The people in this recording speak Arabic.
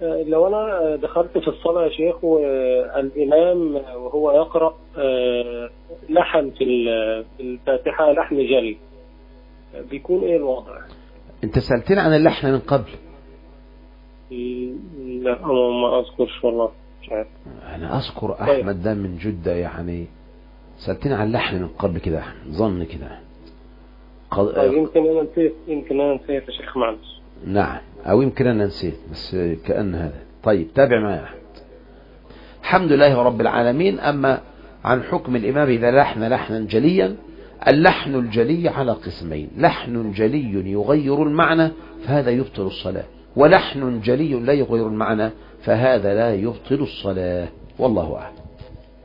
لو أنا دخلت في الصلاة يا شيخ والإمام وهو يقرأ لحن في الفاتحة لحن جلي، بيكون إيه الوضع؟ أنت سألتني عن اللحن من قبل. لا ما أذكرش والله، مش عارف. أنا أذكر أحمد ده من جدة يعني، سألتني عن اللحن من قبل كده، ظن كده. يمكن أنا نسيت يا شيخ، معلش. نعم، أو يمكن أنا نسيت، بس كأن هذا. طيب تابع معي أحمد. الحمد لله رب العالمين. أما عن حكم الإمام إذا لحن لحنا جليا، اللحن الجلي على قسمين: لحن جلي يغير المعنى فهذا يبطل الصلاة، ولحن جلي لا يغير المعنى فهذا لا يبطل الصلاة، والله أعلم.